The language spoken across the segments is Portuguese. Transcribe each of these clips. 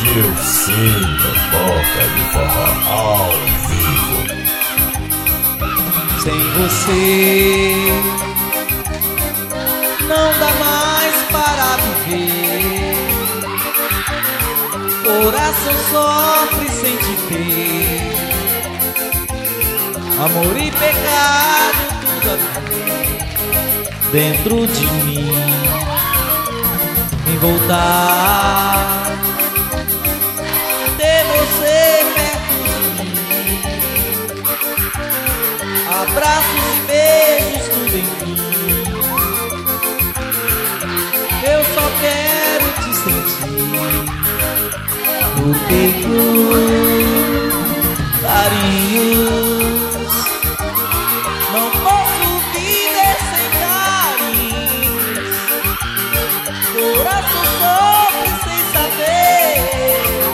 Eu sinto boca de forró ao vivo. Sem você não dá mais para viver. Coração sofre sem te ter. Amor e pecado tudo aqui dentro de mim. Em voltar, ter você perto de mim. Abraços e beijos tudo em mim. Eu só quero te sentir no peito, carinhos. Não posso viver sem carinhos. Coração sofre sem saber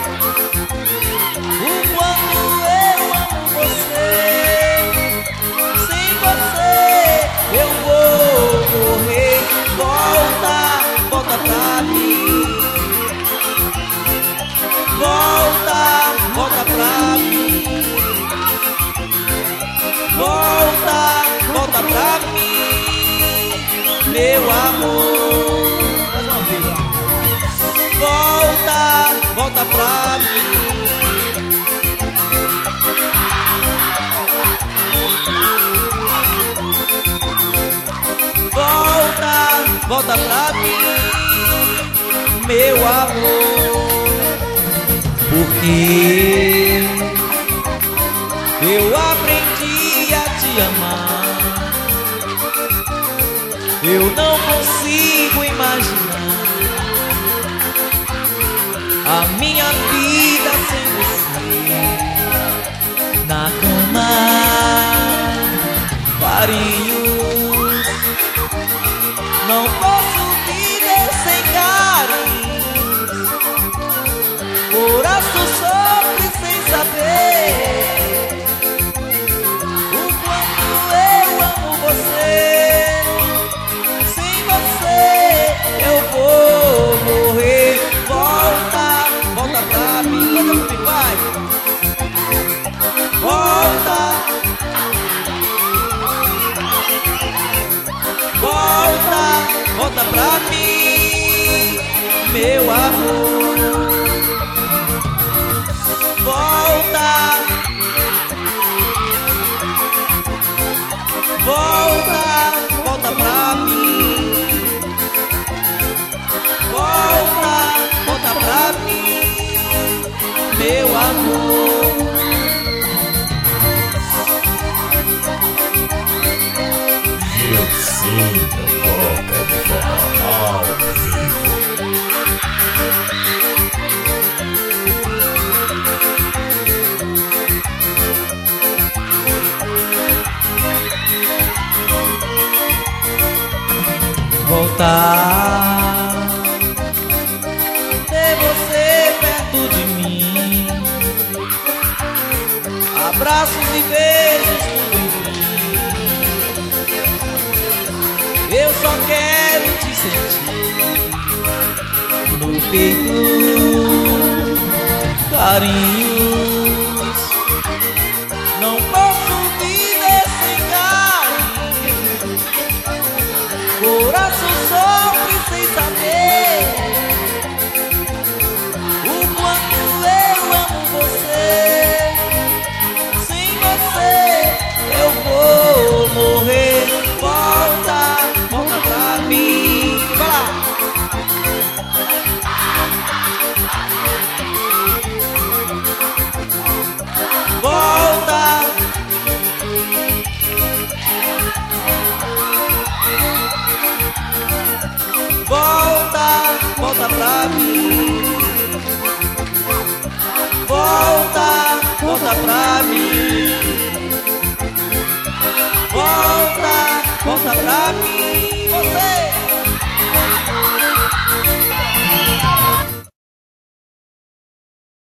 o quanto eu amo você. Sem você eu vou morrer. Volta, volta pra mim. Volta, volta pra mim. Volta, volta pra mim, meu amor. Mais uma vez, volta, volta pra mim. Volta, volta pra mim, meu amor. Porque eu aprendi a te amar. Eu não consigo imaginar a minha vida sem você. Na cama, carinhos. Não posso viver sem carinhos. Coração sofre sem saber o quanto eu amo você. Sem você eu vou morrer. Volta, volta pra mim. Canta comigo, vai. Volta, volta, volta pra mim, meu amor. Volta, volta, volta pra mim. Volta, volta pra mim, meu amor. Eu sinto boca de forró ao vivo. Voltar, ter você perto de mim. Abraços e beijos tudo em mim. Eu só quero te sentir no peito, carinhos. Não posso viver sem carinho. Coração sofre sem saber o quanto eu amo você. Sem você eu vou morrer. Volta, volta pra mim. Vai lá. Volta, volta, volta pra mim. Volta, volta pra mim. Volta, volta pra mim,